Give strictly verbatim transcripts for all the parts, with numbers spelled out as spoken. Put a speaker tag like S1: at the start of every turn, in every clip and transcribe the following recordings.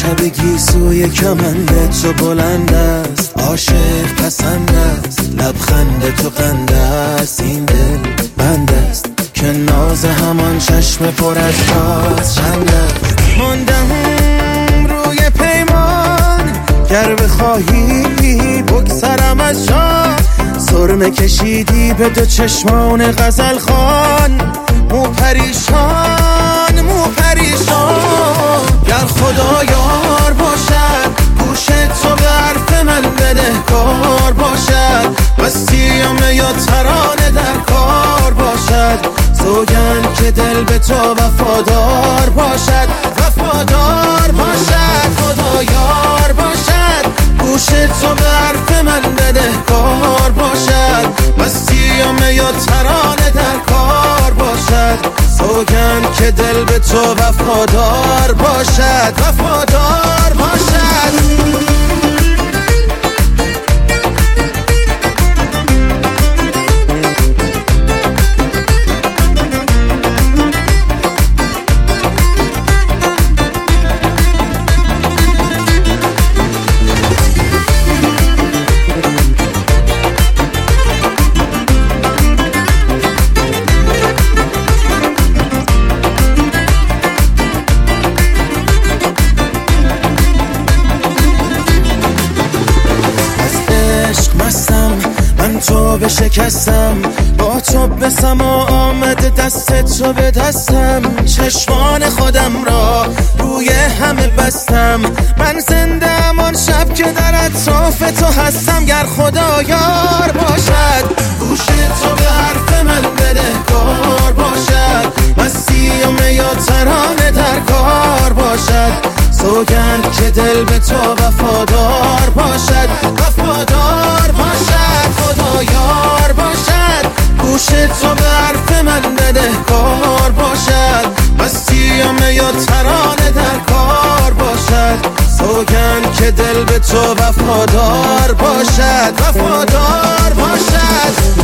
S1: شب گیسوی کمند تو بلند است، عاشق پسند است، لبخند تو قند است، این دل بند است که ناز همان چشم پر از راز چند است. ماندم روی پیمان، گر بخواهی بگذرم از جان، سرمه کشیدی به دو چشمان غزل خوان، مو پریشان مو پریشان. گر خدا یار باشد گوش تو به حرف من بدهکار باشد، بستیم یا ترانه در کار باشد، سوگند که دل به تو وفادار باشد وفادار باشد. خدا یار باشد گوش تو به حرف من بدهکار باشد، بستیم یا ترانه در کار باشد، سوگند که دل به تو وفادار باشد وفادار باشد. تو به شکستم، با تو به سما آمده دست تو به دستم، چشمان خودم را روی همه بستم، من زنده ام آن شب که در اطراف تو هستم. گر خدا یار باشد گوش تو به حرف من بدهکار باشد، مسیم یا ترانه در کار باشد، سوگند که دل به تو وفادار باشد وفادار باشد. خدا یار باشد گوش تو به حرف من بدهکار باشد، بستیم یا ترانه در کار باشد، سوگند که دل به تو وفادار باشد وفادار باشد.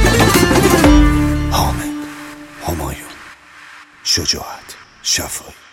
S2: شجاعت شفایی.